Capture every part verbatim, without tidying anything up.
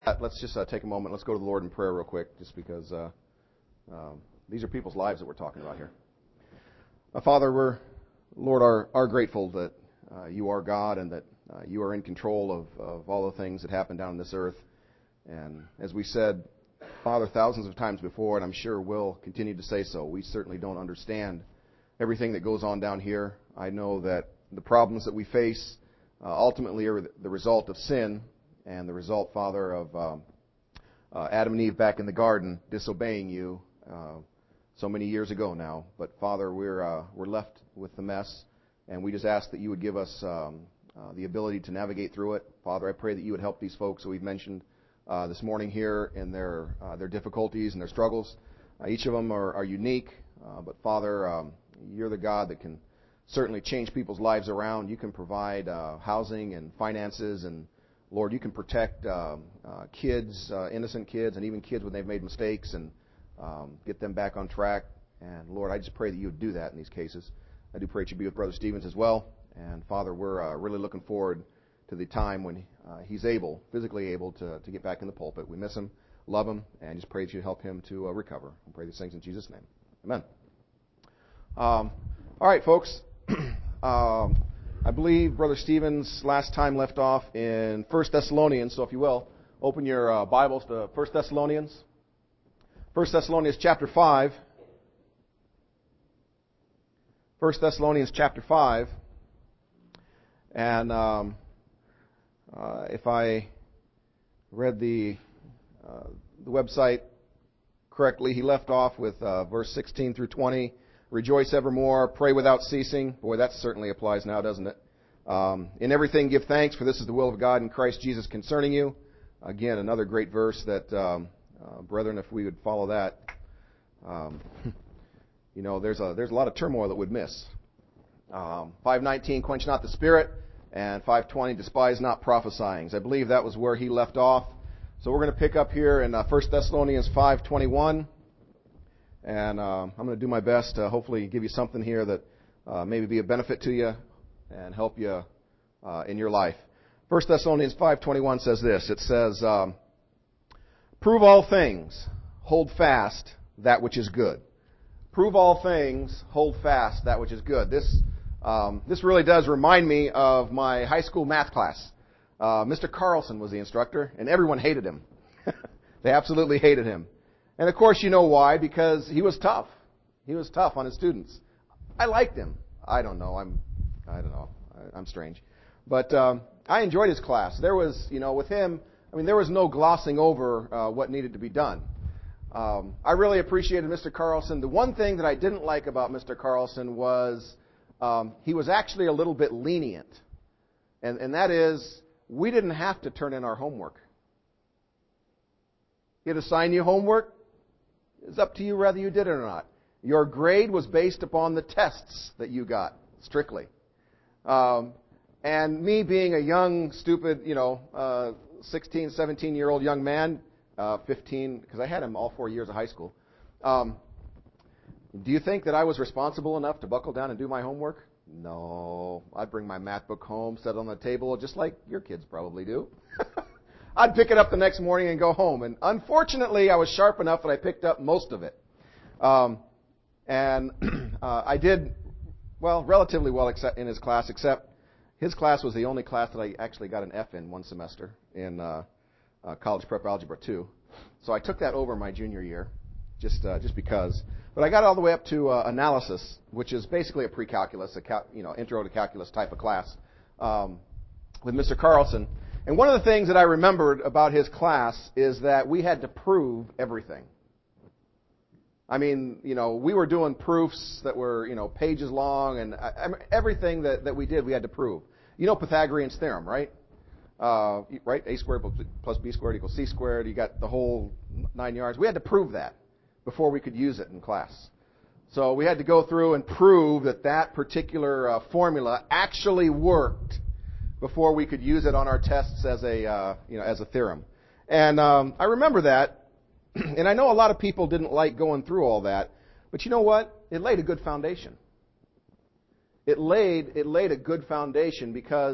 Let's just uh, take a moment. Let's go to the Lord in prayer real quick, just because uh, um, these are people's lives that we're talking about here. Uh, Father, we're, Lord, are, are grateful that uh, you are God and that uh, you are in control of, of all the things that happen down on this earth. And as we said, Father, thousands of times before, and I'm sure will continue to say so, we certainly don't understand everything that goes on down here. I know that the problems that we face uh, ultimately are the result of sin, and the result, Father, of um, uh, Adam and Eve back in the garden disobeying you uh, so many years ago now. But Father, we're uh, we're left with the mess, and we just ask that you would give us um, uh, the ability to navigate through it. Father, I pray that you would help these folks that we've mentioned uh, this morning here in their uh, their difficulties and their struggles. Uh, each of them are, are unique, uh, but Father, um, you're the God that can certainly change people's lives around. You can provide uh, housing and finances, and Lord, you can protect um, uh, kids, uh, innocent kids, and even kids when they've made mistakes, and um, get them back on track. And Lord, I just pray that you would do that in these cases. I do pray that you be with Brother Stevens as well. And Father, we're uh, really looking forward to the time when uh, he's able, physically able, to, to get back in the pulpit. We miss him, love him, and just pray that you help him to uh, recover. I pray these things in Jesus' name. Amen. Um, all right, folks. um, I believe Brother Stevens last time left off in First Thessalonians, so if you will, open your uh, Bibles to First Thessalonians. First Thessalonians chapter five. First Thessalonians chapter five. And um, uh, if I read the, uh, the website correctly, he left off with uh, verse sixteen through twenty. Rejoice evermore, pray without ceasing. Boy, that certainly applies now, doesn't it? Um, in everything give thanks, for this is the will of God in Christ Jesus concerning you. Again, another great verse that, um, uh, brethren, if we would follow that, um, you know, there's a there's a lot of turmoil that we'd miss. Um, five nineteen, quench not the spirit, and five twenty, despise not prophesying. I believe that was where he left off. So we're going to pick up here in uh, First Thessalonians five twenty-one. And uh, I'm going to do my best to hopefully give you something here that uh, maybe be a benefit to you and help you uh, in your life. First Thessalonians five twenty-one says this. It says, um, prove all things, hold fast that which is good. Prove all things, hold fast that which is good. This um, this really does remind me of my high school math class. Uh, Mister Carlson was the instructor, and everyone hated him. They absolutely hated him. And of course, you know why, because he was tough. He was tough on his students. I liked him. I don't know. I'm, I don't know. I, I'm strange. But um, I enjoyed his class. There was, you know, with him, I mean, there was no glossing over uh, what needed to be done. Um, I really appreciated Mister Carlson. The one thing that I didn't like about Mister Carlson was um, he was actually a little bit lenient. And, and that is, we didn't have to turn in our homework. He'd assign you homework. It's up to you whether you did it or not. Your grade was based upon the tests that you got, strictly. Um, and me being a young, stupid, you know, uh, sixteen, seventeen-year-old young man, uh, fifteen, because I had him all four years of high school. Um, do you think that I was responsible enough to buckle down and do my homework? No. I'd bring my math book home, set it on the table, just like your kids probably do. I'd pick it up the next morning and go home. And unfortunately, I was sharp enough that I picked up most of it. Um, and uh, I did, well, relatively well in his class, except his class was the only class that I actually got an F in one semester in uh, uh, College Prep Algebra two. So I took that over my junior year, just uh, just because. But I got all the way up to uh, analysis, which is basically a pre-calculus, a cal- you know, intro to calculus type of class um, with Mister Carlson. And one of the things that I remembered about his class is that we had to prove everything. I mean, you know, we were doing proofs that were, you know, pages long, and I, I, everything that, that we did, we had to prove. You know Pythagorean's theorem, right? Uh, right? A squared plus B squared equals C squared. You got the whole nine yards. We had to prove that before we could use it in class. So we had to go through and prove that that particular uh, formula actually worked before we could use it on our tests as a, uh, you know, as a theorem. And um, I remember that, and I know a lot of people didn't like going through all that, but you know what? It laid a good foundation. It laid, it laid a good foundation because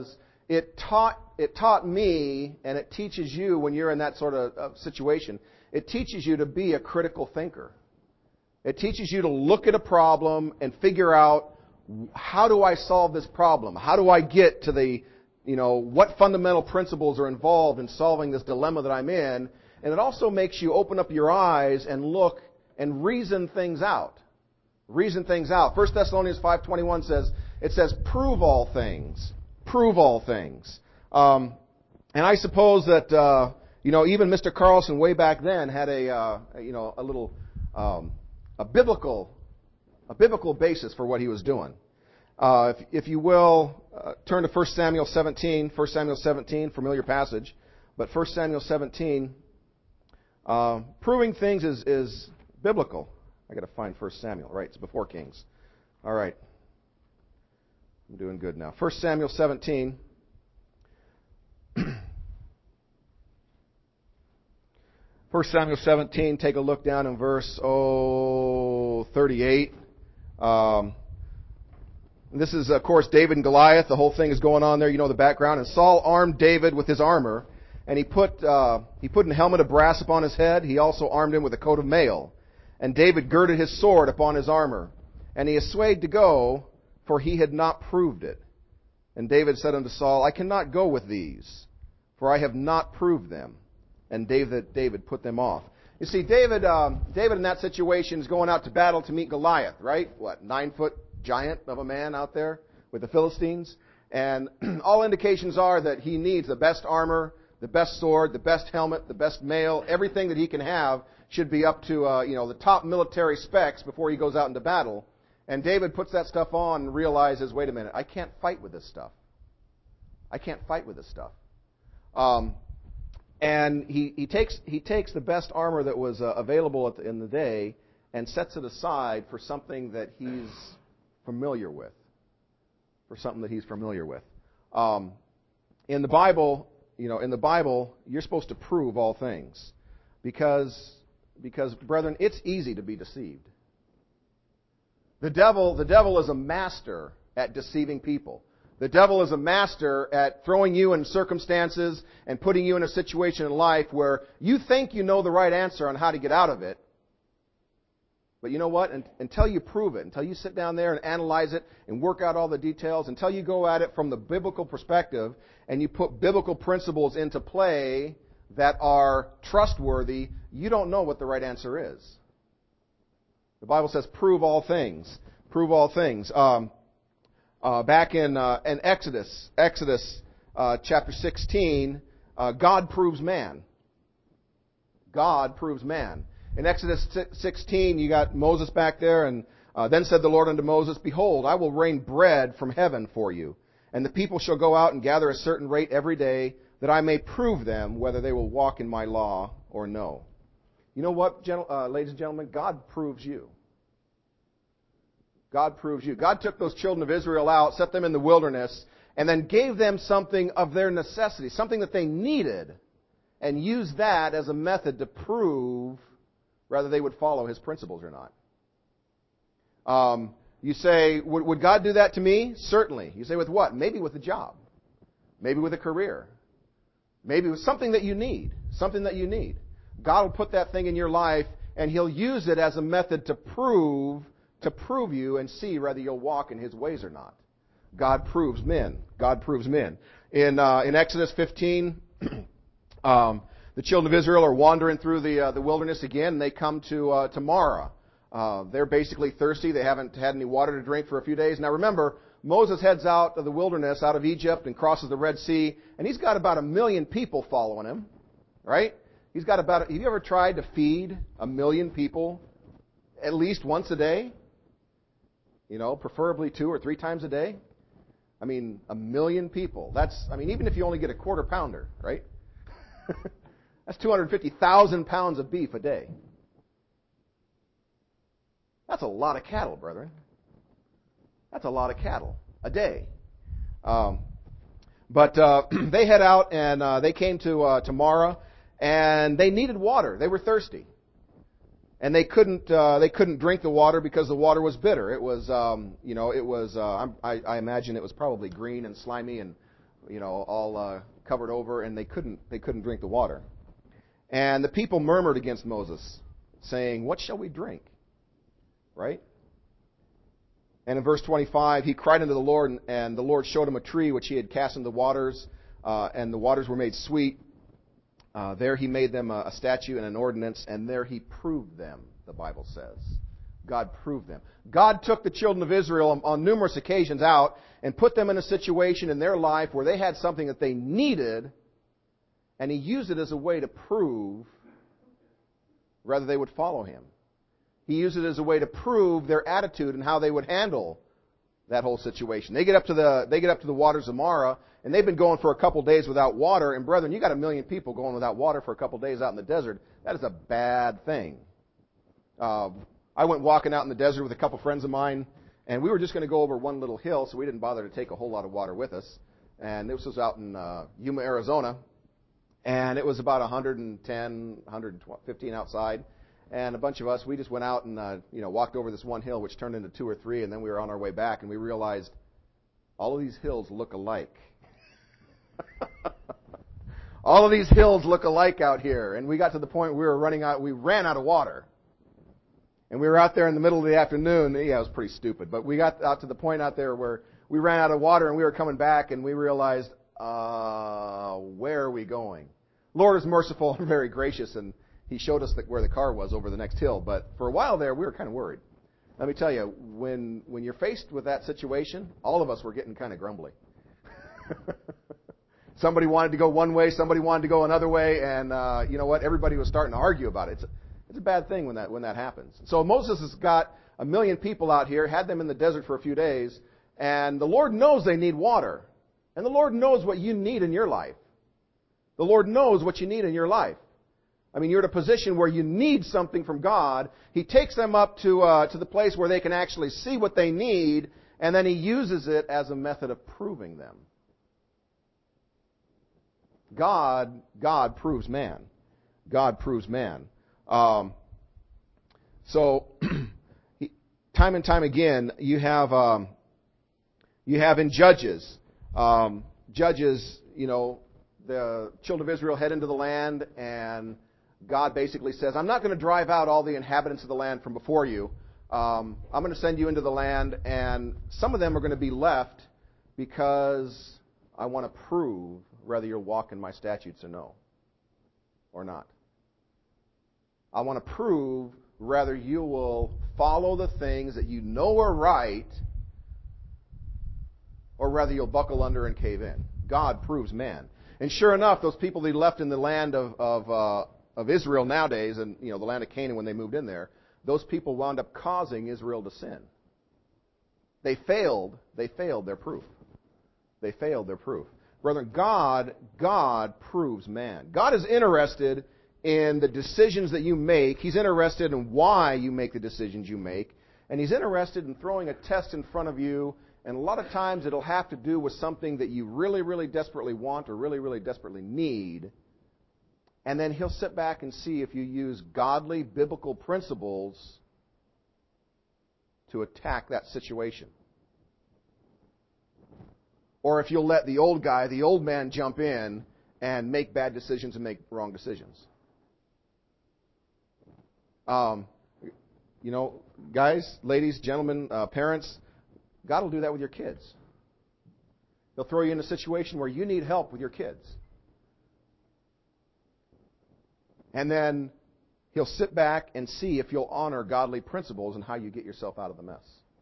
it taught it taught me, and it teaches you when you're in that sort of, of situation, it teaches you to be a critical thinker. It teaches you to look at a problem and figure out, how do I solve this problem? How do I get to the, you know, what fundamental principles are involved in solving this dilemma that I'm in? And it also makes you open up your eyes and look and reason things out. Reason things out. First Thessalonians five twenty-one says, it says, prove all things. Prove all things. Um, and I suppose that, uh, you know, even Mister Carlson way back then had a, uh, you know, a little, um, a biblical, a biblical basis for what he was doing. Uh, if, if you will, uh, turn to First Samuel seventeen. First Samuel seventeen, familiar passage. But First Samuel seventeen, uh, proving things is, is biblical. I got to find First Samuel. Right, it's before Kings. All right. I'm doing good now. First Samuel seventeen. First Samuel seventeen, take a look down in verse oh, thirty-eight. Um, this is, of course, David and Goliath. The whole thing is going on there. You know the background. And Saul armed David with his armor, and he put uh, he put a helmet of brass upon his head. He also armed him with a coat of mail. And David girded his sword upon his armor. And he assayed to go, for he had not proved it. And David said unto Saul, I cannot go with these, for I have not proved them. And David, David put them off. You see, David, um, David in that situation is going out to battle to meet Goliath, right? What, nine-foot giant of a man out there with the Philistines? And all indications are that he needs the best armor, the best sword, the best helmet, the best mail, everything that he can have should be up to, uh, you know, the top military specs before he goes out into battle. And David puts that stuff on and realizes, wait a minute, I can't fight with this stuff. I can't fight with this stuff. Um, and he, he takes he takes the best armor that was uh, available at the, in the day and sets it aside for something that he's familiar with. For something that he's familiar with. Um, in the Bible, you know, in the Bible, you're supposed to prove all things, because because brethren, it's easy to be deceived. The devil, the devil is a master at deceiving people. The devil is a master at throwing you in circumstances and putting you in a situation in life where you think you know the right answer on how to get out of it. But you know what? Until you prove it, until you sit down there and analyze it and work out all the details, until you go at it from the biblical perspective and you put biblical principles into play that are trustworthy, you don't know what the right answer is. The Bible says, prove all things. Prove all things. Um, uh, back in, uh, in Exodus, Exodus uh, chapter sixteen, uh, God proves man. God proves man. In Exodus sixteen, you got Moses back there, and uh, then said the Lord unto Moses, Behold, I will rain bread from heaven for you, and the people shall go out and gather a certain rate every day, that I may prove them whether they will walk in my law or no. You know what, gentle, uh, ladies and gentlemen? God proves you. God proves you. God took those children of Israel out, set them in the wilderness, and then gave them something of their necessity, something that they needed, and used that as a method to prove whether they would follow His principles or not. Um, you say, would, would God do that to me? Certainly. You say, with what? Maybe with a job. Maybe with a career. Maybe with something that you need. Something that you need. God will put that thing in your life, and He'll use it as a method to prove, to prove you and see whether you'll walk in His ways or not. God proves men. God proves men. In uh, in Exodus fifteen, um, the children of Israel are wandering through the uh, the wilderness again, and they come to uh, to Marah. Uh, they're basically thirsty. They haven't had any water to drink for a few days. Now remember, Moses heads out of the wilderness, out of Egypt, and crosses the Red Sea, and he's got about a million people following him, right? He's got about, have you ever tried to feed a million people at least once a day? You know, preferably two or three times a day? I mean, a million people. That's, I mean, even if you only get a quarter pounder, right? That's two hundred fifty thousand pounds of beef a day. That's a lot of cattle, brethren. That's a lot of cattle a day. Um, but uh, they head out, and uh, they came to uh, to Marah, and they needed water. They were thirsty, and they couldn't uh, they couldn't drink the water because the water was bitter. It was um, you know it was uh, I, I imagine it was probably green and slimy and you know, all uh, covered over, and they couldn't they couldn't drink the water. And the people murmured against Moses, saying, "What shall we drink?" Right? And in verse twenty-five, he cried unto the Lord, and, and the Lord showed him a tree which he had cast into the waters, uh, and the waters were made sweet. Uh, there he made them a, a statute and an ordinance, and there he proved them, the Bible says. God proved them. God took the children of Israel on, on numerous occasions out and put them in a situation in their life where they had something that they needed, and he used it as a way to prove whether they would follow him. He used it as a way to prove their attitude and how they would handle that whole situation. They get up to the they get up to the waters of Marah, and they've been going for a couple days without water. And brethren, you got a million people going without water for a couple days out in the desert. That is a bad thing. Uh, I went walking out in the desert with a couple friends of mine, and we were just going to go over one little hill, so we didn't bother to take a whole lot of water with us. And this was out in uh, Yuma, Arizona, and it was about one hundred ten, one hundred fifteen outside. And a bunch of us, we just went out and uh, you know walked over this one hill, which turned into two or three, and then we were on our way back, and we realized all of these hills look alike. All of these hills look alike out here, and we got to the point where we were running out. We ran out of water, and we were out there in the middle of the afternoon. Yeah, it was pretty stupid, but we got out to the point out there where we ran out of water, and we were coming back, and we realized, uh, where are we going? Lord is merciful and very gracious, and he showed us the, where the car was over the next hill. But for a while there, we were kind of worried. Let me tell you, when when you're faced with that situation, all of us were getting kind of grumbly. Somebody wanted to go one way, somebody wanted to go another way, and uh, you know what? Everybody was starting to argue about it. It's a, it's a bad thing when that when that happens. So Moses has got a million people out here, had them in the desert for a few days, and the Lord knows they need water. And the Lord knows what you need in your life. The Lord knows what you need in your life. I mean, you're in a position where you need something from God. He takes them up to uh, to the place where they can actually see what they need, and then He uses it as a method of proving them. God, God proves man. God proves man. Um, so, time and time again, you have um, you have in Judges, um, Judges, you know, the children of Israel head into the land, and God basically says, I'm not going to drive out all the inhabitants of the land from before you. Um, I'm going to send you into the land, and some of them are going to be left because I want to prove whether you'll walk in my statutes or no, or not. I want to prove whether you will follow the things that you know are right, or whether you'll buckle under and cave in. God proves man. And sure enough, those people they left in the land of of, uh, of Israel nowadays, and you know the land of Canaan when they moved in there, those people wound up causing Israel to sin. They failed. They failed their proof. They failed their proof. Brethren, God, God proves man. God is interested in the decisions that you make. He's interested in why you make the decisions you make. And He's interested in throwing a test in front of you. And a lot of times it'll have to do with something that you really, really desperately want or really, really desperately need. And then He'll sit back and see if you use godly, biblical principles to attack that situation. Or if you'll let the old guy, the old man, jump in and make bad decisions and make wrong decisions. Um, you know, guys, ladies, gentlemen, uh, parents, God will do that with your kids. He'll throw you in a situation where you need help with your kids. And then He'll sit back and see if you'll honor godly principles and how you get yourself out of the mess.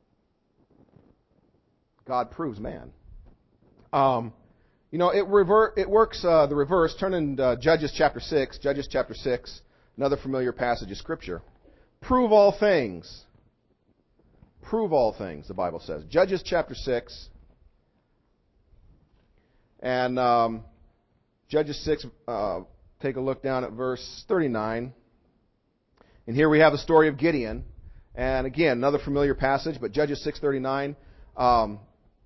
God proves man. Um, you know, it revert, it works uh, the reverse. Turn in uh, Judges chapter six. Judges chapter six, another familiar passage of Scripture. Prove all things. Prove all things, the Bible says. Judges chapter six. And um, Judges six, uh, take a look down at verse thirty-nine. And here we have the story of Gideon. And again, another familiar passage, but Judges six thirty-nine. Um,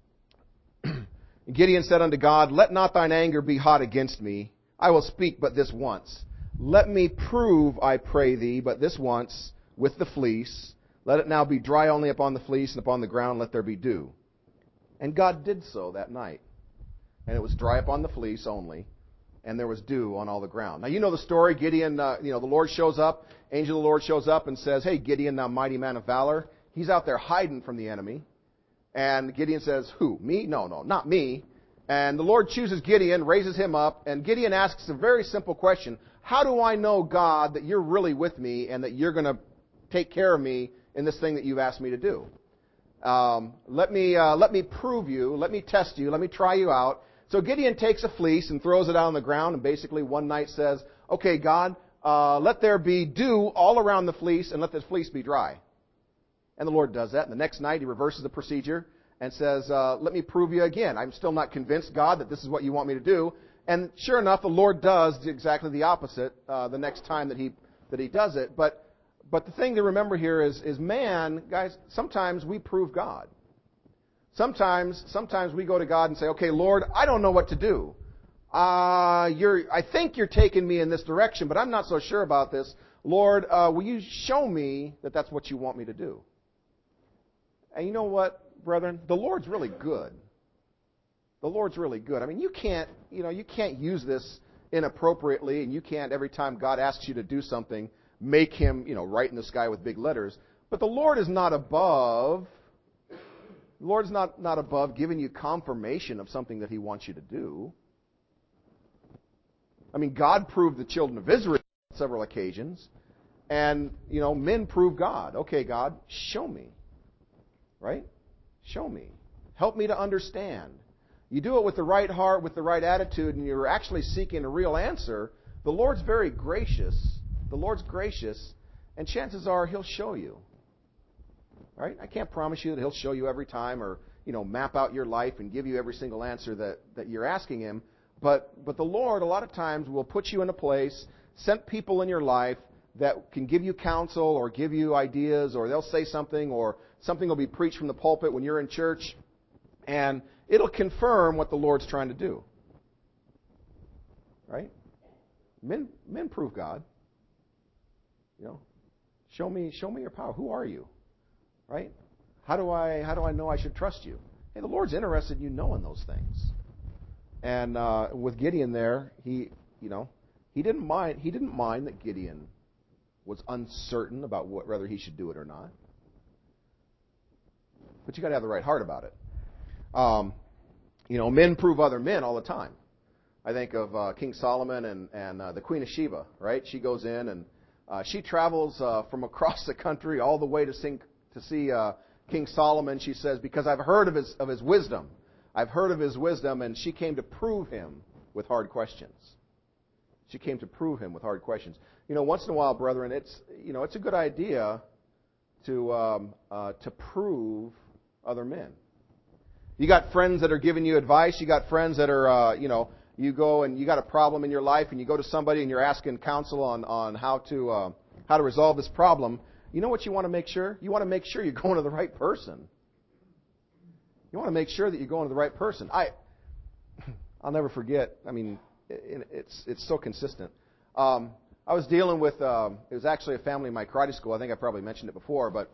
Gideon said unto God, Let not thine anger be hot against me. I will speak but this once. Let me prove, I pray thee, but this once with the fleece. Let it now be dry only upon the fleece, and upon the ground let there be dew. And God did so that night. and it was dry upon the fleece only, and there was dew on all the ground. Now, you know the story. Gideon, uh, you know, the Lord shows up, angel of the Lord shows up and says, hey, Gideon, thou mighty man of valor. He's out there hiding from the enemy. And Gideon says, who? Me? No, no, not me. And the Lord chooses Gideon, raises him up, and Gideon asks a very simple question. How do I know, God, that you're really with me and that you're going to take care of me in this thing that you've asked me to do? Um, let me uh, let me prove you. Let me test you. Let me try you out. So Gideon takes a fleece and throws it out on the ground, and basically one night says, okay, God, uh, let there be dew all around the fleece, and let the fleece be dry. And the Lord does that. And the next night he reverses the procedure and says, uh, let me prove you again. I'm still not convinced, God, that this is what you want me to do. And sure enough, the Lord does exactly the opposite uh, the next time that he that he does it. But but the thing to remember here is, is man, guys, sometimes we prove God. Sometimes, sometimes we go to God and say, okay, Lord, I don't know what to do. Uh, you're, I think you're taking me in this direction, but I'm not so sure about this. Lord, uh, will you show me that that's what you want me to do? And you know what, brethren? The Lord's really good. The Lord's really good. I mean, you can't, you know, you can't use this inappropriately, and you can't, every time God asks you to do something, make him, you know, write in the sky with big letters. But the Lord is not above The Lord's not, not above giving you confirmation of something that he wants you to do. I mean, God proved the children of Israel on several occasions. And, you know, men prove God. Okay, God, show me. Right? Show me. Help me to understand. You do it with the right heart, with the right attitude, and you're actually seeking a real answer. The Lord's very gracious. The Lord's gracious. And chances are he'll show you. Right? I can't promise you that he'll show you every time or, you know, map out your life and give you every single answer that, that you're asking him. But but the Lord, a lot of times, will put you in a place, send people in your life that can give you counsel or give you ideas, or they'll say something, or something will be preached from the pulpit when you're in church, and it'll confirm what the Lord's trying to do. Right? Men men prove God. You know, show me show me your power. Who are you? Right? How do I how do I know I should trust you? Hey, the Lord's interested in you knowing those things. And uh, with Gideon there, he you know he didn't mind he didn't mind that Gideon was uncertain about what, whether he should do it or not. But you got to have the right heart about it. Um, you know, men prove other men all the time. I think of uh, King Solomon and and uh, the Queen of Sheba. Right? She goes in and uh, she travels uh, from across the country all the way to sing. To see uh, King Solomon, she says, because I've heard of his of his wisdom. I've heard of his wisdom, and she came to prove him with hard questions. She came to prove him with hard questions. You know, once in a while, brethren, it's you know it's a good idea to um, uh, to prove other men. You got friends that are giving you advice. You got friends that are uh, you know you go and you got a problem in your life, and you go to somebody and you're asking counsel on on how to uh, how to resolve this problem. You know what you want to make sure? You want to make sure you're going to the right person. You want to make sure that you're going to the right person. I, I'll never forget. I mean, it, it's it's so consistent. Um, I was dealing with. Um, it was actually a family in my karate school. I think I probably mentioned it before, but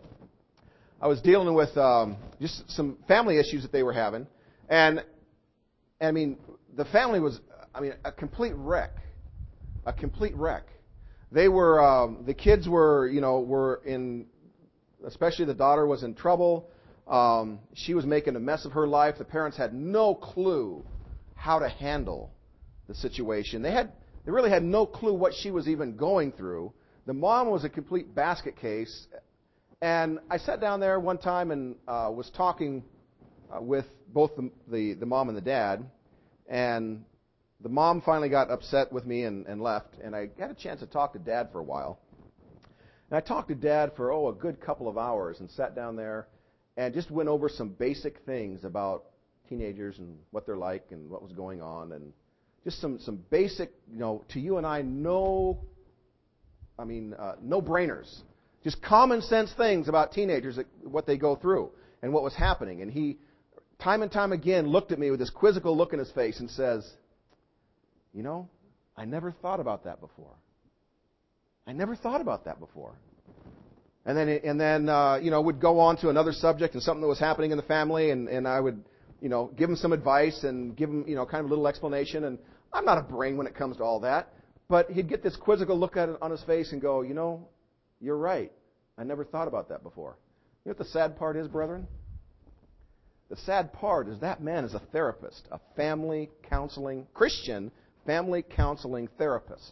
I was dealing with um, just some family issues that they were having, and I mean, the family was, I mean, a complete wreck, a complete wreck. They were, um, the kids were, you know, were in, especially the daughter was in trouble. Um, she was making a mess of her life. The parents had no clue how to handle the situation. They had, they really had no clue what she was even going through. The mom was a complete basket case. And I sat down there one time and uh, was talking uh, with both the, the, the mom and the dad. And the mom finally got upset with me and, and left, and I got a chance to talk to Dad for a while. And I talked to Dad for, oh, a good couple of hours and sat down there and just went over some basic things about teenagers and what they're like and what was going on, and just some, some basic, you know, to you and I, no, I mean, uh, no-brainers. Just common sense things about teenagers, that, what they go through and what was happening. And he, time and time again, looked at me with this quizzical look in his face and says, you know, I never thought about that before. I never thought about that before. And then, and then, uh, you know, would go on to another subject and something that was happening in the family, and, and I would you know, give him some advice and give him, you know, kind of a little explanation. And I'm not a brain when it comes to all that. But he'd get this quizzical look at it on his face and go, you know, you're right. I never thought about that before. You know what the sad part is, brethren? The sad part is that man is a therapist, a family counseling, Christian family counseling therapist.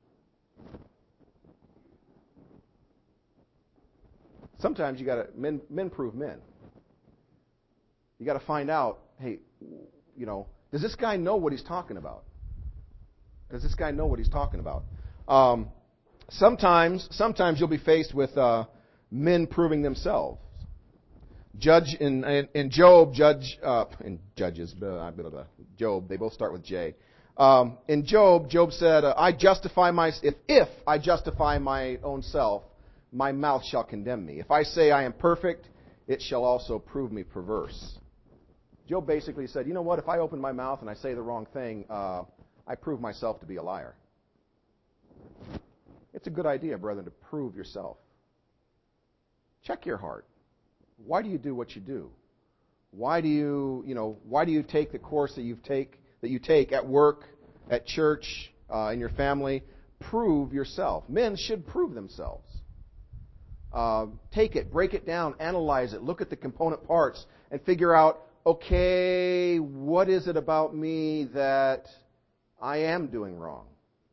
Sometimes you got to, men, men prove men. You got to find out, hey, you know, does this guy know what he's talking about? Does this guy know what he's talking about? Um, sometimes, sometimes you'll be faced with uh, men proving themselves. Judge in in, in Job, Judge uh, in Judges, blah, blah, blah, Job. They both start with J. Um, in Job, Job said, uh, "I justify my if if I justify my own self, my mouth shall condemn me. If I say I am perfect, it shall also prove me perverse." Job basically said, "You know what? If I open my mouth and I say the wrong thing, uh, I prove myself to be a liar." It's a good idea, brethren, to prove yourself. Check your heart. Why do you do what you do? Why do you, you know, why do you take the course that you take that you take at work, at church, uh, in your family? Prove yourself. Men should prove themselves. Uh, take it, break it down, analyze it, look at the component parts, and figure out, okay, what is it about me that I am doing wrong?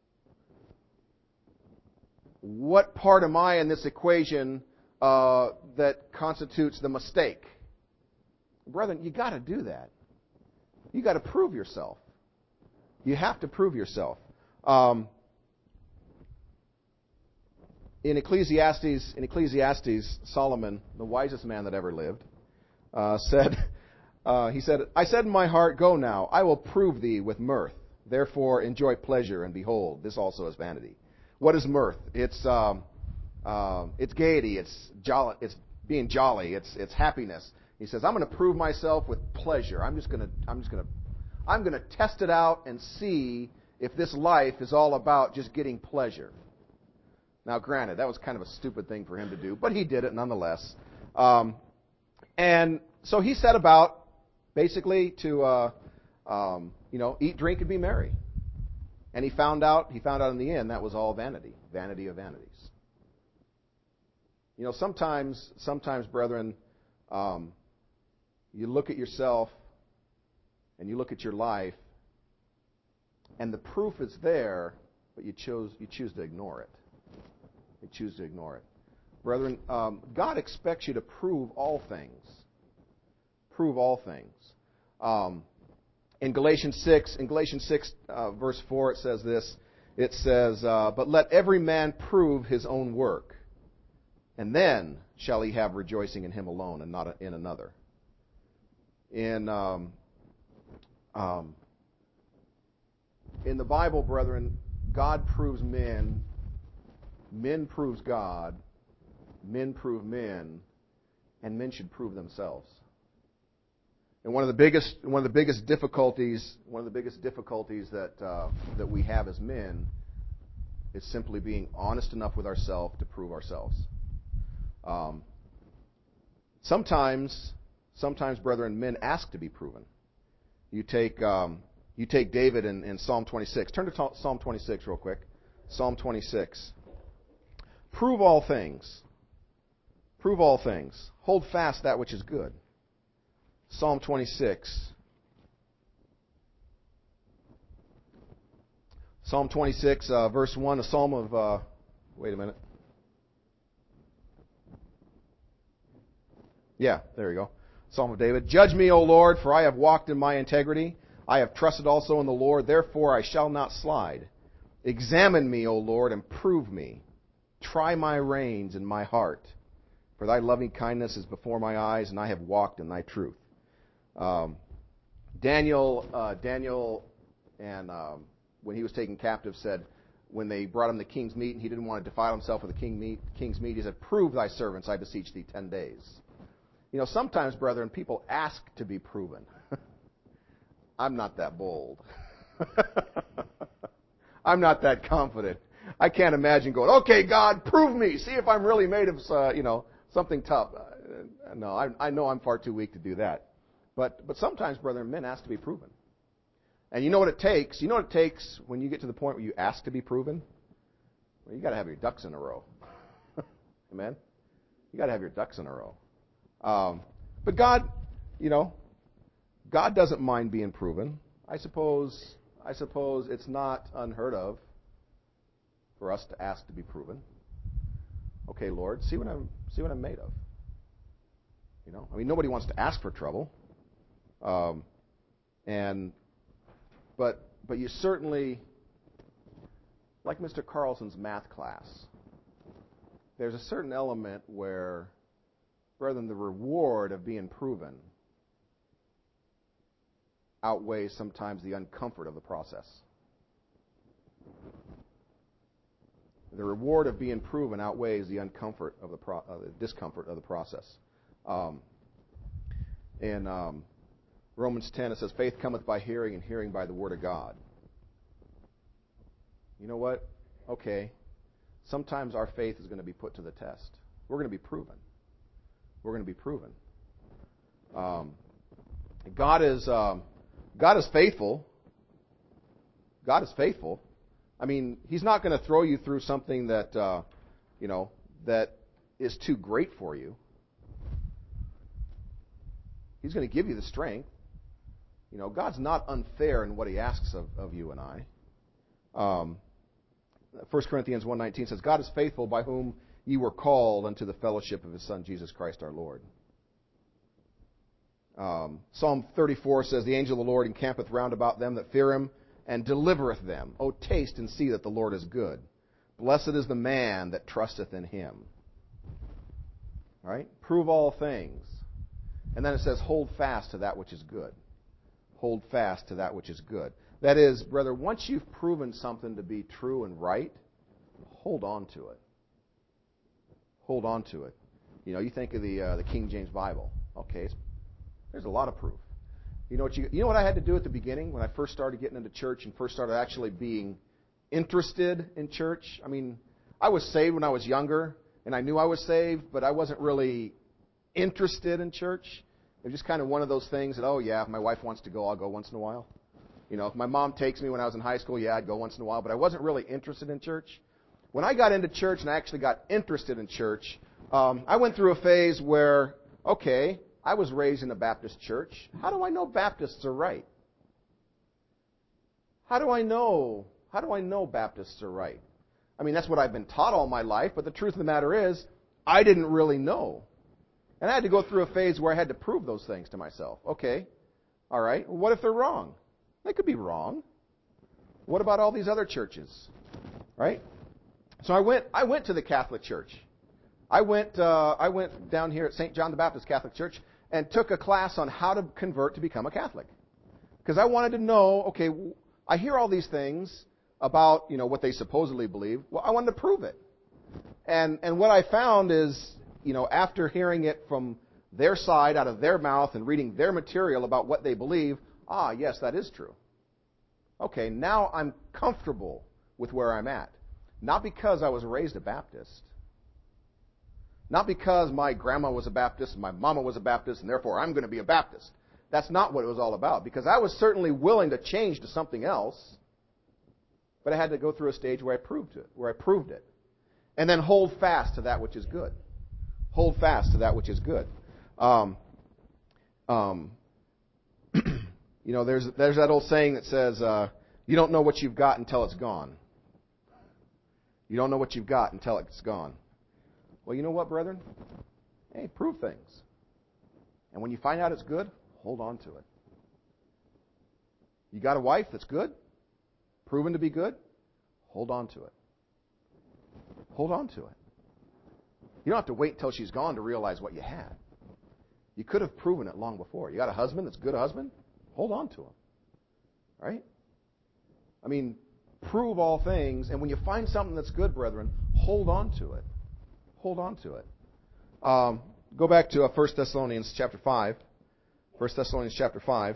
What part am I in this equation uh, that constitutes the mistake? Brethren, you got to do that. You got to prove yourself. You have to prove yourself. Um, in Ecclesiastes, in Ecclesiastes, Solomon, the wisest man that ever lived, uh, said, uh, he said, "I said in my heart, go now, I will prove thee with mirth. Therefore enjoy pleasure, and behold, this also is vanity." What is mirth? It's um, uh, it's gaiety. It's jolly. It's being jolly. It's it's happiness. He says, "I'm going to prove myself with pleasure. I'm just going to I'm just going to I'm going to test it out and see if this life is all about just getting pleasure." Now, granted, that was kind of a stupid thing for him to do, but he did it nonetheless. Um, and so he set about basically to uh, um, you know eat, drink, and be merry. And he found out, he found out in the end that was all vanity, vanity of vanities. You know, sometimes, sometimes, brethren, um, you look at yourself and you look at your life, and the proof is there, but you chose, you choose to ignore it. You choose to ignore it. Brethren, um, God expects you to prove all things. Prove all things. Um, In Galatians six, in Galatians six, uh, verse four, it says this. It says, uh, "But let every man prove his own work, and then shall he have rejoicing in him alone, and not in another." In um, um, in the Bible, brethren, God proves men, men proves God, men prove men, and men should prove themselves. And one of the biggest, one of the biggest difficulties, one of the biggest difficulties that uh, that we have as men is simply being honest enough with ourselves to prove ourselves. Um, sometimes, sometimes, brethren, men ask to be proven. You take um, you take David in, in Psalm twenty-six. Turn to Psalm twenty-six real quick. Psalm twenty-six. Prove all things. Prove all things. Hold fast that which is good. Psalm twenty-six. Psalm twenty-six, uh, verse one, a psalm of, uh, wait a minute. Yeah, there you go. Psalm of David. "Judge me, O Lord, for I have walked in my integrity. I have trusted also in the Lord, therefore I shall not slide. Examine me, O Lord, and prove me. Try my reins and my heart. For thy loving kindness is before my eyes, and I have walked in thy truth." Um, Daniel, uh, Daniel, and um, when he was taken captive, said when they brought him the king's meat, and he didn't want to defile himself with the king meat, king's meat, he said, "Prove thy servants, I beseech thee, ten days." You know, sometimes, brethren, people ask to be proven. I'm not that bold. I'm not that confident. I can't imagine going, "Okay, God, prove me. See if I'm really made of, uh, you know, something tough." Uh, no, I, I know I'm far too weak to do that. But but sometimes, brethren, men ask to be proven. And you know what it takes? You know what it takes when you get to the point where you ask to be proven? Well, you got to have your ducks in a row. Amen? You got to have your ducks in a row. Um, but God, you know, God doesn't mind being proven. I suppose I suppose it's not unheard of for us to ask to be proven. Okay, Lord, see what I'm see what I'm made of. You know, I mean, nobody wants to ask for trouble, um, and but but you certainly, like Mister Carlson's math class, there's a certain element where, rather than the reward of being proven, outweighs sometimes the uncomfort of the process. The reward of being proven outweighs the uncomfort of the, pro- uh, the discomfort of the process. Um, in um, Romans ten, it says, "Faith cometh by hearing, and hearing by the word of God." You know what? Okay. Sometimes our faith is going to be put to the test. We're going to be proven. We're going to be proven. Um, God is um, God is faithful. God is faithful. I mean, He's not going to throw you through something that uh, you know that is too great for you. He's going to give you the strength. You know, God's not unfair in what He asks of, of you and I. Um, First Corinthians one nineteen says, "God is faithful, by whom ye were called unto the fellowship of His Son, Jesus Christ our Lord." Um, Psalm thirty-four says, "The angel of the Lord encampeth round about them that fear Him, and delivereth them. O taste and see that the Lord is good. Blessed is the man that trusteth in Him." Right? Prove all things. And then it says, "Hold fast to that which is good." Hold fast to that which is good. That is, brother, once you've proven something to be true and right, hold on to it. Hold on to it. You know, you think of the uh, the King James Bible. Okay, it's, there's a lot of proof. You know what you you know what I had to do at the beginning when I first started getting into church and first started actually being interested in church? I mean, I was saved when I was younger, and I knew I was saved, but I wasn't really interested in church. It was just kind of one of those things that, oh yeah, if my wife wants to go, I'll go once in a while. You know, if my mom takes me when I was in high school, yeah, I'd go once in a while, but I wasn't really interested in church. When I got into church and I actually got interested in church, um, I went through a phase where, okay, I was raised in a Baptist church. How do I know Baptists are right? How do I know? How do I know Baptists are right? I mean, that's what I've been taught all my life, but the truth of the matter is, I didn't really know. And I had to go through a phase where I had to prove those things to myself. Okay, all right, well, what if they're wrong? They could be wrong. What about all these other churches? Right? So I went I went to the Catholic Church. I went uh, I went down here at Saint John the Baptist Catholic Church and took a class on how to convert to become a Catholic. Because I wanted to know, okay, I hear all these things about, you know, what they supposedly believe. Well, I wanted to prove it. And and what I found is, you know, after hearing it from their side, out of their mouth, and reading their material about what they believe, ah, yes, that is true. Okay, now I'm comfortable with where I'm at. Not because I was raised a Baptist. Not because my grandma was a Baptist and my mama was a Baptist and therefore I'm going to be a Baptist. That's not what it was all about. Because I was certainly willing to change to something else, but I had to go through a stage where I proved it, where I proved it. And then hold fast to that which is good. Hold fast to that which is good. Um, um, You know, there's there's that old saying that says, uh, you don't know what you've got until it's gone. You don't know what you've got until it's gone. Well, you know what, brethren? Hey, prove things. And when you find out it's good, hold on to it. You got a wife that's good, proven to be good, hold on to it. Hold on to it. You don't have to wait until she's gone to realize what you had. You could have proven it long before. You got a husband that's a good husband? Hold on to him. Right? I mean, prove all things. And when you find something that's good, brethren, hold on to it. Hold on to it. Um, go back to uh, First Thessalonians chapter five. First Thessalonians chapter five.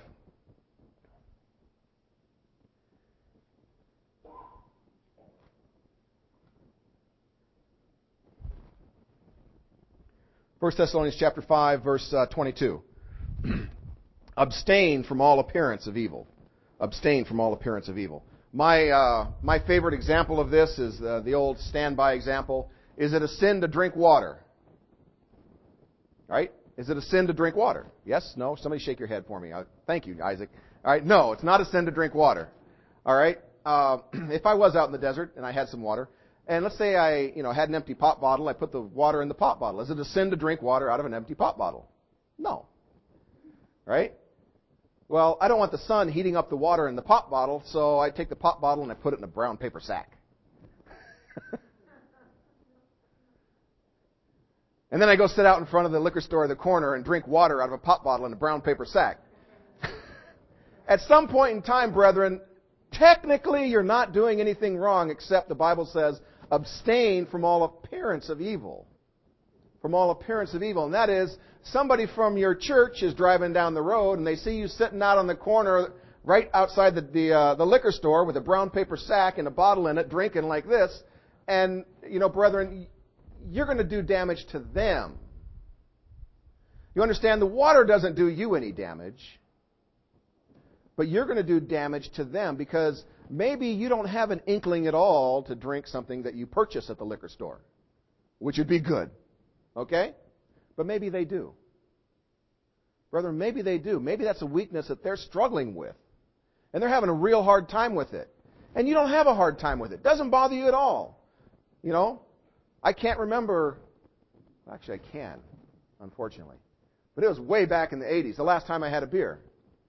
First Thessalonians chapter five, verse uh, twenty-two. Abstain from all appearance of evil. Abstain from all appearance of evil. My uh, my favorite example of this is uh, the old standby example. Is it a sin to drink water? Right? Is it a sin to drink water? Yes? No? Somebody shake your head for me. Uh, thank you, Isaac. All right. No, it's not a sin to drink water. All right. Uh, if I was out in the desert and I had some water, and let's say I, you know, had an empty pop bottle, I put the water in the pop bottle. Is it a sin to drink water out of an empty pop bottle? No. Right? Well, I don't want the sun heating up the water in the pop bottle, so I take the pop bottle and I put it in a brown paper sack. And then I go sit out in front of the liquor store in the corner and drink water out of a pop bottle in a brown paper sack. At some point in time, brethren, technically you're not doing anything wrong, except the Bible says, abstain from all appearance of evil. From all appearance of evil. And that is, somebody from your church is driving down the road and they see you sitting out on the corner right outside the, the, uh, the liquor store with a brown paper sack and a bottle in it, drinking like this. And, you know, brethren, you're going to do damage to them. You understand, the water doesn't do you any damage, but you're going to do damage to them because maybe you don't have an inkling at all to drink something that you purchase at the liquor store, which would be good. Okay? But maybe they do. Brethren, maybe they do. Maybe that's a weakness that they're struggling with. And they're having a real hard time with it. And you don't have a hard time with it. It doesn't bother you at all. You know? I can't remember. Actually, I can, unfortunately. But it was way back in the eighties, the last time I had a beer.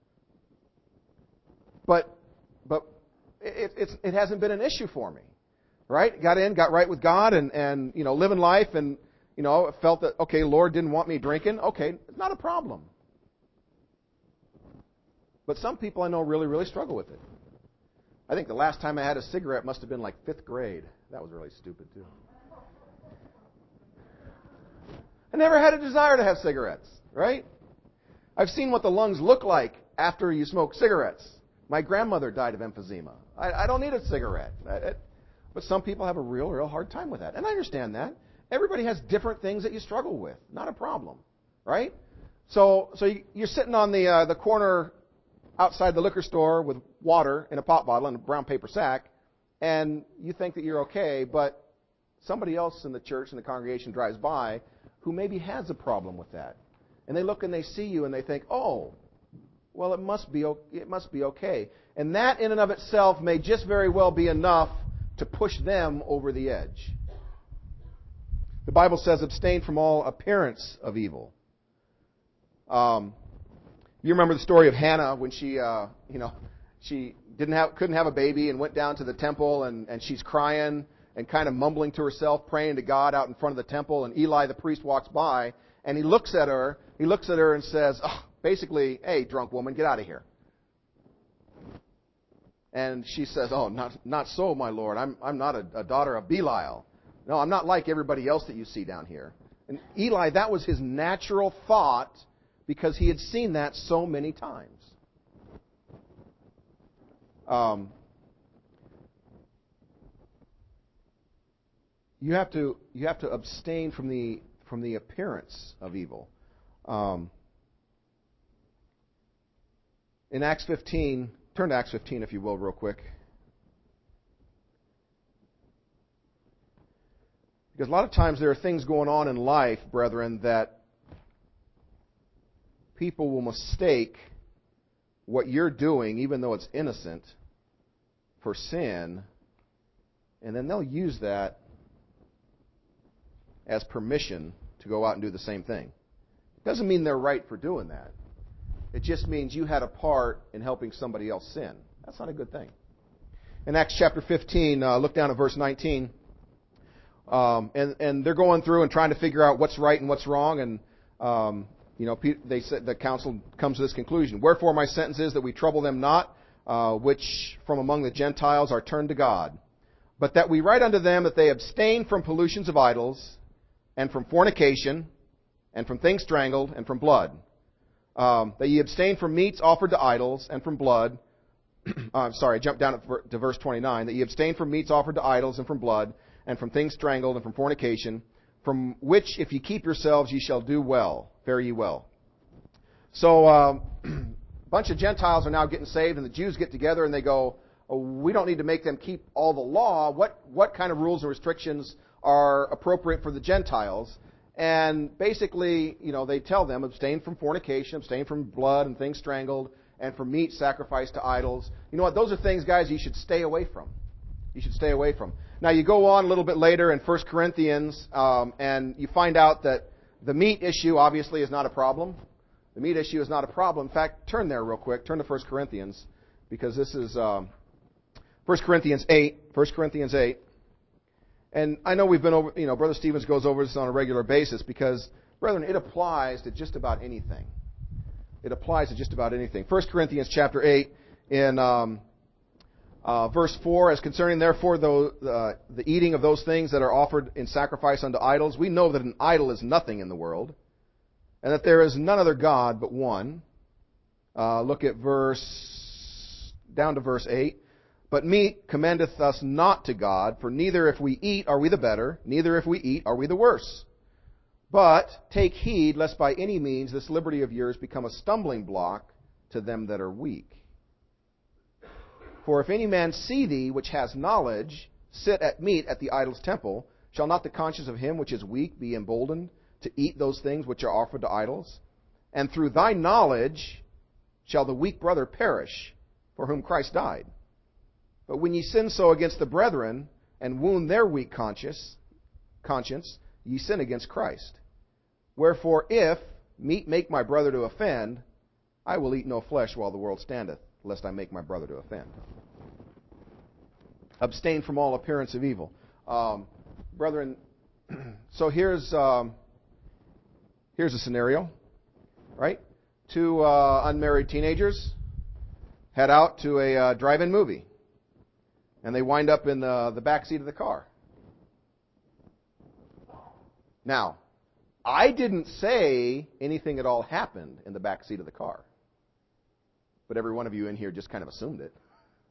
But but it, it's, it hasn't been an issue for me. Right? Got in, got right with God, and, and you know, living life, and you know, felt that, okay, Lord didn't want me drinking. Okay, it's not a problem. But some people I know really, really struggle with it. I think the last time I had a cigarette must have been like fifth grade. That was really stupid, too. I never had a desire to have cigarettes, right? I've seen what the lungs look like after you smoke cigarettes. My grandmother died of emphysema. I, I don't need a cigarette. I, I, but some people have a real, real hard time with that. And I understand that. Everybody has different things that you struggle with. Not a problem, right? So, so you're sitting on the uh, the corner outside the liquor store with water in a pop bottle and a brown paper sack, and you think that you're okay, but somebody else in the church, in the congregation, drives by who maybe has a problem with that, and they look and they see you and they think, oh, well, it must be it must be okay, and that in and of itself may just very well be enough to push them over the edge. The Bible says, abstain from all appearance of evil. Um, you remember the story of Hannah when she, uh, you know, she didn't have, couldn't have a baby and went down to the temple and, and she's crying and kind of mumbling to herself, praying to God out in front of the temple. And Eli, the priest, walks by and he looks at her. He looks at her and says, oh, basically, hey, drunk woman, get out of here. And she says, oh, not not so, my Lord. I'm I'm not a, a daughter of Belial. No, I'm not like everybody else that you see down here. And Eli, that was his natural thought because he had seen that so many times. Um, you have to you have to abstain from the from the appearance of evil. Um, in Acts fifteen, turn to Acts fifteen if you will, real quick. Because a lot of times there are things going on in life, brethren, that people will mistake what you're doing, even though it's innocent, for sin, and then they'll use that as permission to go out and do the same thing. Doesn't mean they're right for doing that. It just means you had a part in helping somebody else sin. That's not a good thing. In Acts chapter fifteen, uh, look down at verse nineteen. Um, and, and they're going through and trying to figure out what's right and what's wrong. And, um, you know, they said the council comes to this conclusion. Wherefore my sentence is that we trouble them not, uh, which from among the Gentiles are turned to God. But that we write unto them that they abstain from pollutions of idols, and from fornication, and from things strangled, and from blood. Um, that ye abstain from meats offered to idols, and from blood. I'm sorry, jump down to verse twenty-nine. That ye abstain from meats offered to idols, and from blood, and from things strangled, and from fornication, from which if ye keep yourselves, ye shall do well, fare ye well. So, um, a bunch of Gentiles are now getting saved, and the Jews get together and they go, oh, we don't need to make them keep all the law. What, what kind of rules and restrictions are appropriate for the Gentiles? And basically, you know, they tell them, abstain from fornication, abstain from blood and things strangled, and from meat sacrificed to idols. You know what? Those are things, guys, you should stay away from. You should stay away from. Now, you go on a little bit later in First Corinthians, um, and you find out that the meat issue obviously is not a problem. The meat issue is not a problem. In fact, turn there real quick. Turn to First Corinthians, because this is um, First Corinthians eight. First Corinthians eight. And I know we've been over, you know, Brother Stevens goes over this on a regular basis because, brethren, it applies to just about anything. It applies to just about anything. First Corinthians chapter eight in um, uh, verse four, as concerning therefore the, uh, the eating of those things that are offered in sacrifice unto idols, we know that an idol is nothing in the world, and that there is none other God but one. Uh, look at verse, down to verse eight. But meat commendeth us not to God, for neither if we eat are we the better, neither if we eat are we the worse. But take heed, lest by any means this liberty of yours become a stumbling block to them that are weak. For if any man see thee, which has knowledge, sit at meat at the idol's temple, shall not the conscience of him which is weak be emboldened to eat those things which are offered to idols? And through thy knowledge shall the weak brother perish, for whom Christ died. But when ye sin so against the brethren, and wound their weak conscience, conscience, ye sin against Christ. Wherefore, if meat make my brother to offend, I will eat no flesh while the world standeth, lest I make my brother to offend. Abstain from all appearance of evil. Um, brethren, so here's um, here's a scenario, right? Two uh, unmarried teenagers head out to a uh, drive-in movie. And they wind up in the, the back seat of the car. Now, I didn't say anything at all happened in the back seat of the car. But every one of you in here just kind of assumed it.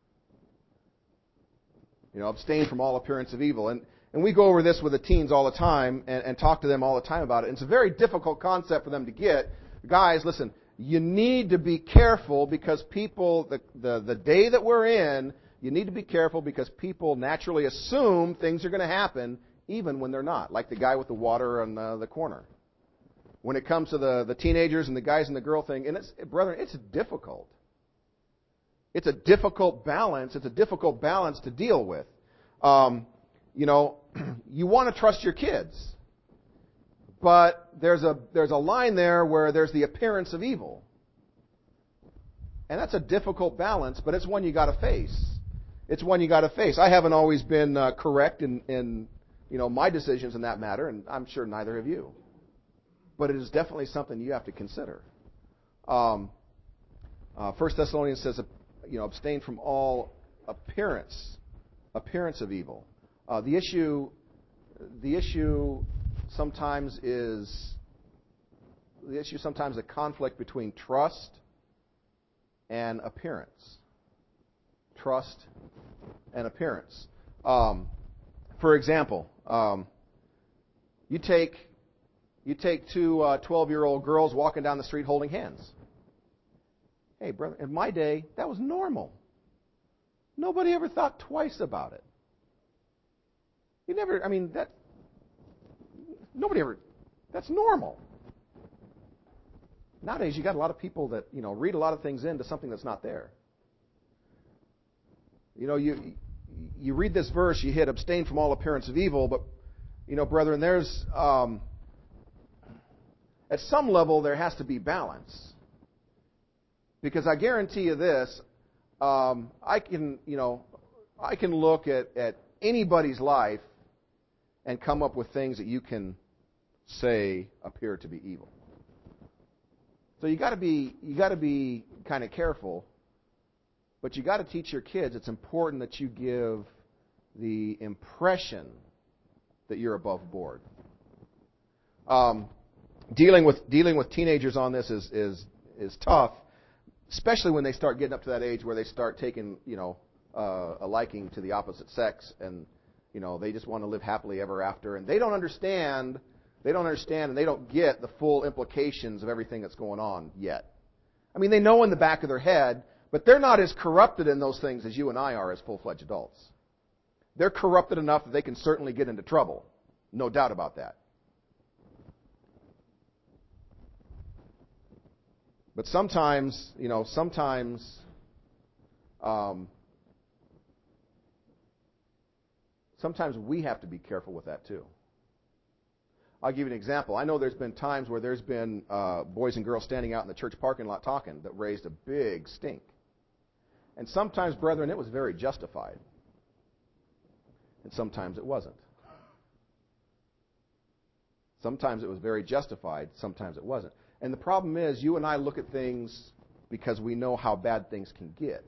You know, abstain from all appearance of evil. And, and we go over this with the teens all the time and, and talk to them all the time about it. And it's a very difficult concept for them to get. Guys, listen, you need to be careful because people, the, the, the day that we're in, you need to be careful because people naturally assume things are going to happen even when they're not, like the guy with the water on the, the corner. When it comes to the, the teenagers and the guys and the girl thing, and it's, brethren, it's difficult. It's a difficult balance. It's a difficult balance to deal with. Um, you know, you want to trust your kids, but there's a there's a line there where there's the appearance of evil, and that's a difficult balance, but it's one you got to face. It's one you got to face. I haven't always been uh, correct in, in, you know, my decisions in that matter, and I'm sure neither have you. But it is definitely something you have to consider. Um, uh, First Thessalonians says, you know, abstain from all appearance, appearance of evil. Uh, the issue, the issue sometimes is the issue sometimes a conflict between trust and appearance. Trust and appearance. Um, for example, um, you take you take two uh, twelve-year-old girls walking down the street holding hands. Hey, brother, in my day, that was normal. Nobody ever thought twice about it. You never, I mean, that, nobody ever, that's normal. Nowadays, you got a lot of people that, you know, read a lot of things into something that's not there. You know, you you read this verse, you hit abstain from all appearance of evil, but, you know, brethren, there's, um, at some level, there has to be balance. Because I guarantee you this, um, I can, you know, I can look at, at anybody's life and come up with things that you can say appear to be evil. So you got to be, you got to be kind of careful. But you got to teach your kids, it's important that you give the impression that you're above board. Um, dealing with dealing with teenagers on this is is is tough, especially when they start getting up to that age where they start taking, you know, uh, a liking to the opposite sex, and you know they just want to live happily ever after, and they don't understand, they don't understand, and they don't get the full implications of everything that's going on yet. I mean, they know in the back of their head, but they're not as corrupted in those things as you and I are as full-fledged adults. They're corrupted enough that they can certainly get into trouble. No doubt about that. But sometimes, you know, sometimes um, sometimes we have to be careful with that too. I'll give you an example. I know there's been times where there's been uh, boys and girls standing out in the church parking lot talking that raised a big stink. And sometimes, brethren, it was very justified. And sometimes it wasn't. Sometimes it was very justified, sometimes it wasn't. And the problem is, you and I look at things because we know how bad things can get.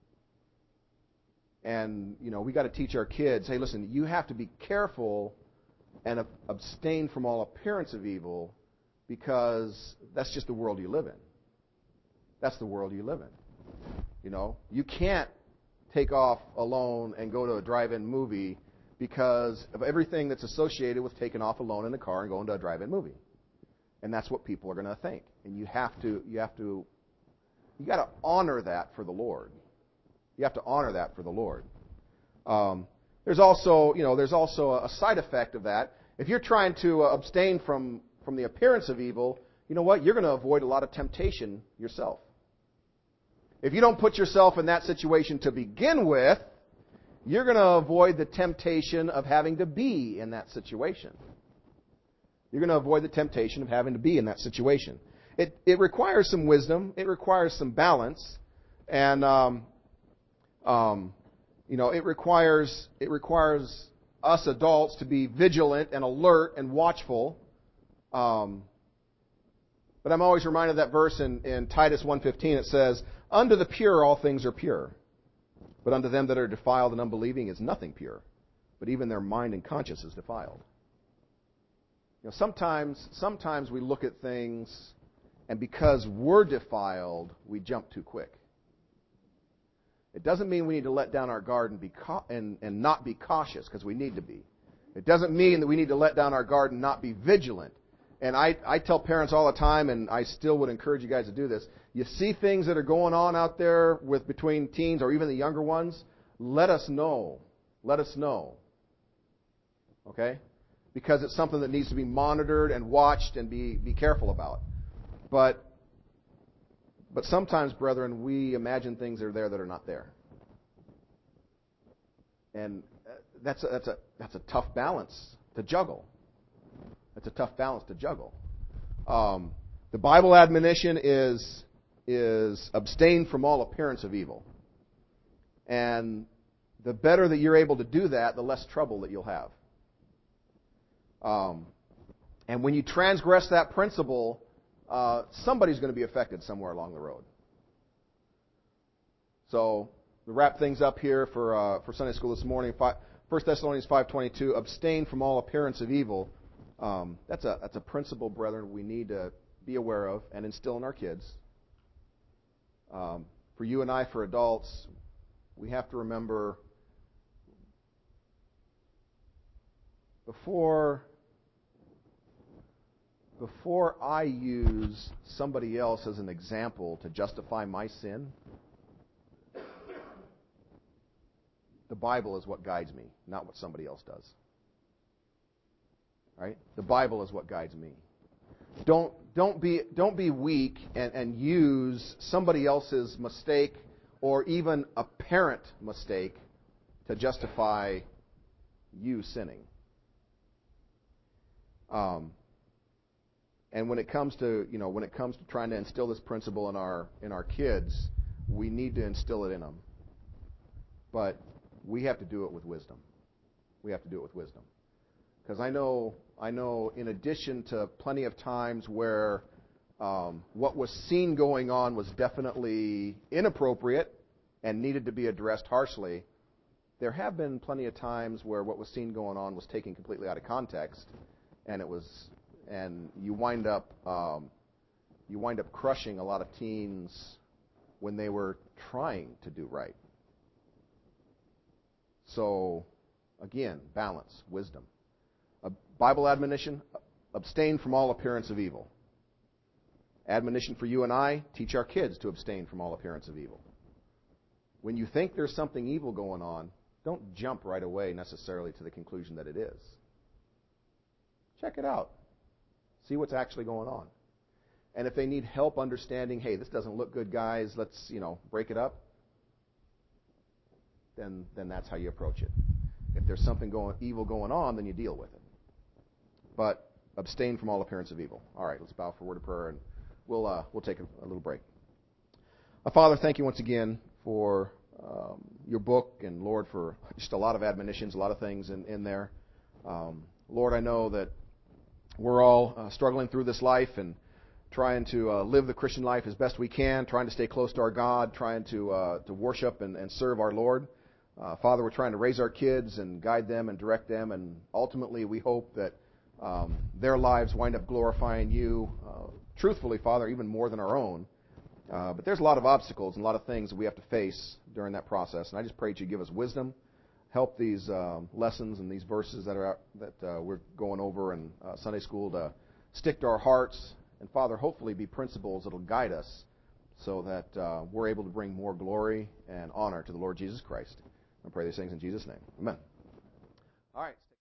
And, you know, we got to teach our kids, hey, listen, you have to be careful and abstain from all appearance of evil, because that's just the world you live in. That's the world you live in. You know, you can't take off alone and go to a drive-in movie because of everything that's associated with taking off alone in the car and going to a drive-in movie. And that's what people are going to think. And you have to, you have to, you got to honor that for the Lord. You have to honor that for the Lord. Um, There's also, you know, there's also a side effect of that. If you're trying to abstain from, from the appearance of evil, you know what? You're going to avoid a lot of temptation yourself. If you don't put yourself in that situation to begin with, you're going to avoid the temptation of having to be in that situation. You're going to avoid the temptation of having to be in that situation. It, it requires some wisdom. It requires some balance. And, um, um, You know, it requires it requires us adults to be vigilant and alert and watchful. Um, but I'm always reminded of that verse in, in Titus one fifteen. It says, "Unto the pure all things are pure, but unto them that are defiled and unbelieving is nothing pure, but even their mind and conscience is defiled." You know, sometimes sometimes we look at things, and because we're defiled, we jump too quick. It doesn't mean we need to let down our guard and, be ca- and, and not be cautious, because we need to be. It doesn't mean that we need to let down our guard and not be vigilant. And I, I tell parents all the time, and I still would encourage you guys to do this. You see things that are going on out there with between teens or even the younger ones, let us know. Let us know. Okay? Because it's something that needs to be monitored and watched and be, be careful about. But But sometimes, brethren, we imagine things are there that are not there. And that's a, that's a, that's a tough balance to juggle. That's a tough balance to juggle. Um, the Bible admonition is, is abstain from all appearance of evil. And the better that you're able to do that, the less trouble that you'll have. Um, and when you transgress that principle, Uh, somebody's going to be affected somewhere along the road. So, to wrap things up here for uh, for Sunday school this morning, First Thessalonians five twenty-two, abstain from all appearance of evil. Um, that's a that's a principle, brethren, we need to be aware of and instill in our kids. Um, for you and I, for adults, we have to remember before. Before I use somebody else as an example to justify my sin, the Bible is what guides me, not what somebody else does. Right? The Bible is what guides me. Don't don't be don't be weak and, and use somebody else's mistake or even apparent mistake to justify you sinning. Um, And when it comes to, you know, when it comes to trying to instill this principle in our in our kids, we need to instill it in them. But we have to do it with wisdom. We have to do it with wisdom. Because I know, I know, in addition to plenty of times where um, what was seen going on was definitely inappropriate and needed to be addressed harshly, there have been plenty of times where what was seen going on was taken completely out of context, and it was. And you wind up um, you wind up crushing a lot of teens when they were trying to do right. So, again, balance, wisdom. A Bible admonition, abstain from all appearance of evil. admonition for you and I, teach our kids to abstain from all appearance of evil. When you think there's something evil going on, don't jump right away necessarily to the conclusion that it is. Check it out. See what's actually going on. And if they need help understanding, hey, this doesn't look good, guys, let's, you know, break it up, then then that's how you approach it. If there's something going evil going on, then you deal with it. But abstain from all appearance of evil. All right, let's bow for a word of prayer, and we'll uh, we'll take a, a little break. Uh, Father, thank you once again for um, your book, and Lord, for just a lot of admonitions, a lot of things in, in there. Um, Lord, I know that we're all uh, struggling through this life and trying to uh, live the Christian life as best we can, trying to stay close to our God, trying to uh, to worship and, and serve our Lord. Uh, Father, we're trying to raise our kids and guide them and direct them, and ultimately we hope that um, their lives wind up glorifying you, uh, truthfully, Father, even more than our own. Uh, but there's a lot of obstacles and a lot of things that we have to face during that process, and I just pray that you give us wisdom, help these um, lessons and these verses that are out, that uh, we're going over in uh, Sunday school to stick to our hearts, and Father, hopefully be principles that will guide us so that uh, we're able to bring more glory and honor to the Lord Jesus Christ. I pray these things in Jesus' name. Amen. All right.